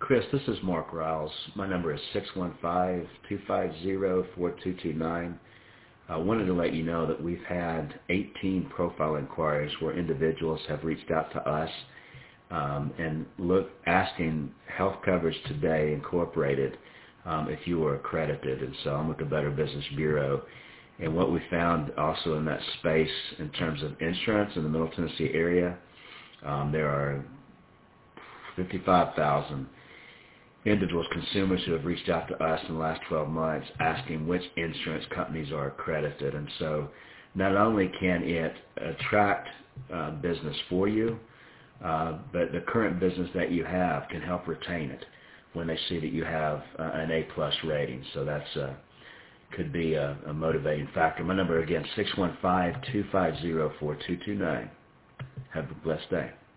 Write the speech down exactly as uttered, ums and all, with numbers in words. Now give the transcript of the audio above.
Chris, this is Mark Riles. My number is six one five, two five zero, four two two nine. I wanted to let you know that we've had eighteen profile inquiries where individuals have reached out to us um, and look asking Health Coverage Today Incorporated um, if you were accredited. And so I'm with the Better Business Bureau. And what we found also in that space in terms of insurance in the Middle Tennessee area, um, there are fifty-five thousand individuals, consumers who have reached out to us in the last twelve months asking which insurance companies are accredited. And so not only can it attract uh, business for you, uh, but the current business that you have can help retain it when they see that you have uh, an A-plus rating. So that's uh, could be a, a motivating factor. My number again, six one five, two five zero, four two two nine. Have a blessed day.